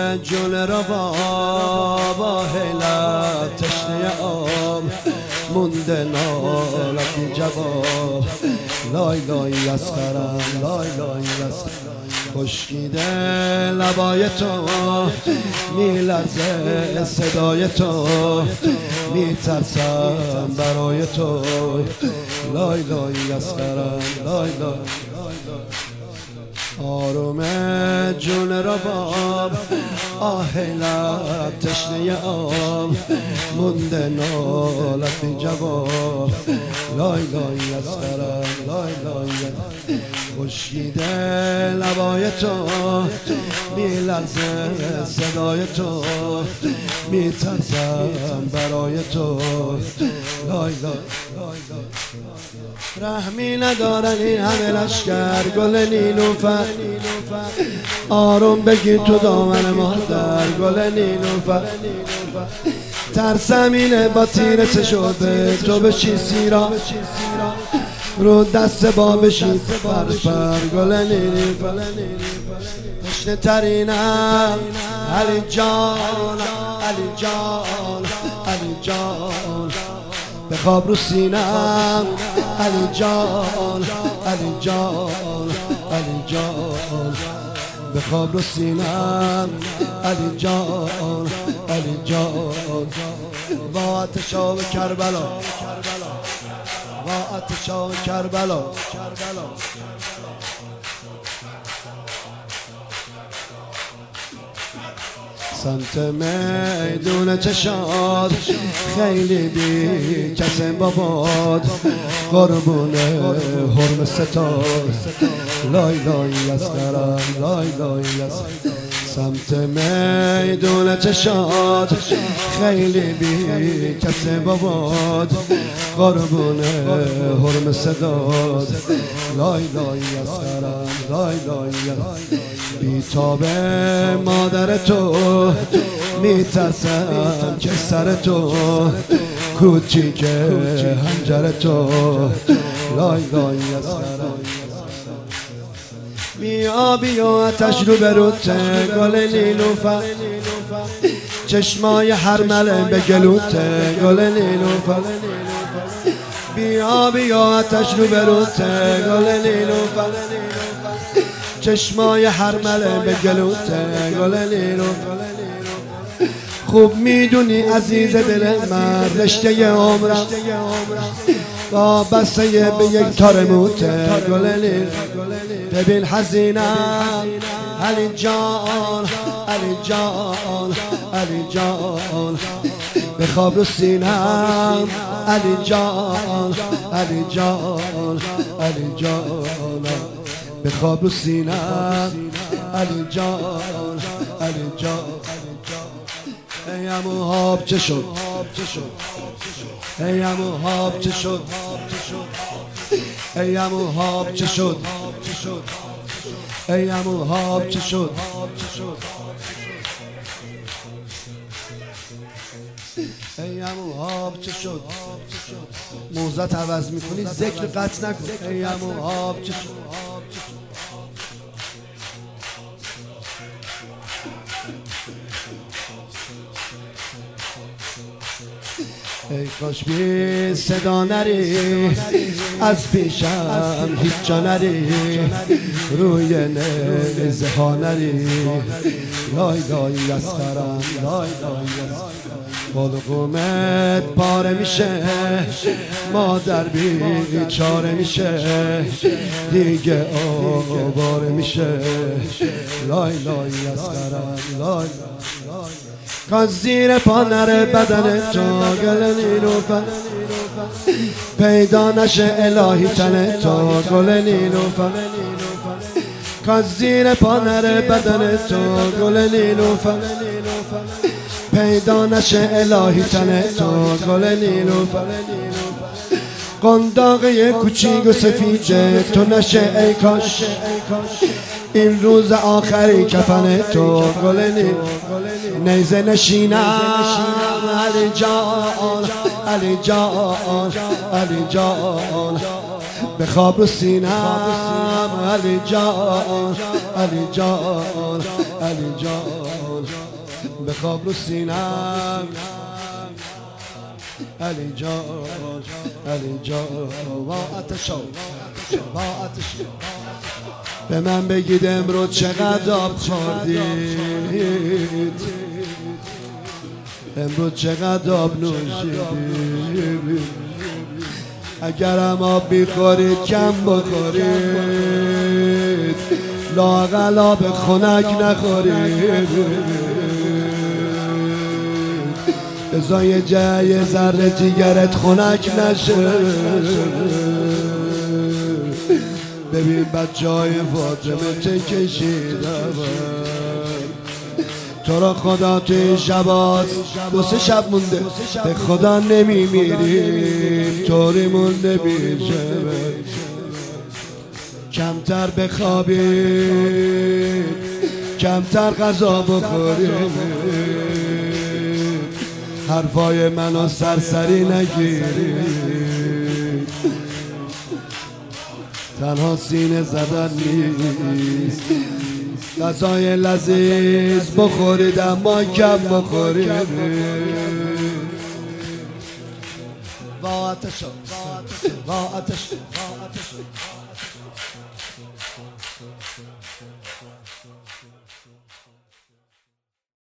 جون رباب هیلت تشنه آب مونده نالتی جواب لای لای اسخرم لای لای اسخرم خشکیده لبای تو میلرزه صدای تو میترسم برای تو لای لای اسخرم لای لای آروم جون رباب آه لب تشنه آب مونده نالت جواب لای لای اسخرم لای لای خشکیده لبای تو میلرزه صدای تو میترسم برای تو لای لای رحمی ندارن این همه لشکر گل نیلوفر آروم بگیر تو دامن مادر گل نیلوفر ترسم اینه با تیر شده تو بشی سیرا رو دست با بشی پر گل نیلوفر تشنه ترینم علی جان علی جان علی جان بخواب رو سینم علی جان علی جان علی جان بخواب رو سینم علی جان علی جان با آتش آب کربلا با آتش آب کربلا سمت میدون چشاد خیلی بی کسیم باباد قربون حرم ستاد لای لای اسخرم لای لای اسخرم سمت میدون چشاد خیلی بی کسیم باباد قربون حرم ستاد لای لای اسخرم لای لای بی تاب مادر تو میترسم که سر تو کوچیک هنجر تو لای لای اسخرم بیا بیا آتش رو بروته گل نیلوفر چشمای هرمله به گلوته گل نیلوفر بیا بیا آتش رو بروته گل نیلوفر چشمای هرمله به گلوته گل نیلوفر خوب میدونی عزیز دل من رشته عمرم وابسته به یک تار موته گل نیلوفر ببین حزینم علی جان علی جان علی جان بخواب رو سینم علی جان علی جان علی جان بخواب رو سینم علی جان علی جان ای عمو هاب چه شد ای عمو هاب چه شد ای عمو هاب چه شد ای عمو هاب چه شد ای عمو هاب چه شد موزت عوض میکنی ذکر قطع نکن ای عمو هاب چه شد ای کاش بی صدا نری از پیشم هیچ جا نری روی نیزه ها نری لای لای اسخرم لای لای بلغومت پاره میشه مادر بیچاره میشه دیگه آواره میشه لای لای اسخرم لای کاش زیر پا نره بدن تو گل نیلوفر پیدا نشه الهی تن تو گل نیلوفر کاش زیر پا نره بدن تو گل نیلوفر پیدا نشه الهی تن تو گل نیلوفر قنداقه کوچیک و سفیده تو نشه ای کاش این روز آخری کفن تو گل نیزه نشینم علی جان علی جان علی جان بخواب رو سینم علی جان علی جان علی جان بخواب رو سینم علی جان علی جان با آتشو با آتشو به من بگید امروز چقدر آب خوردید امروز چقدر آب نوشیدید اگرم آب میخورید کم بخورید لااقل آب خنک نخورید بزای جای ذره جیگرت خنک نشه ببین بچه‌های فاطمه چه کشیدم تو را خدا توی شباست 2-3 شب مونده به خدا نمیمیریم طوری مونده بیشه کمتر بخوابید کمتر غذا بخورید حرفای منو سرسری نگیرید تنها سینه زدن نیست غذای لذیذ بخورید اما کم بخورید با آتش